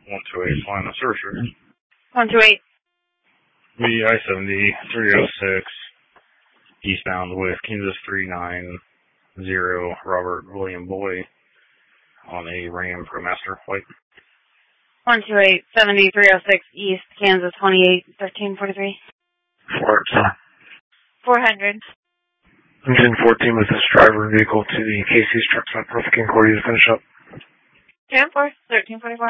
128, flying the Searcher. 128. VI-70, 306, eastbound with Kansas 390, Robert William Boy, on a Ram ProMaster flight. 128, 70, 306, east, Kansas 28, 1343. 400. Engine 14 with this driver vehicle to the KC's truck stop. North Concordia to finish up. 10-4, 1344.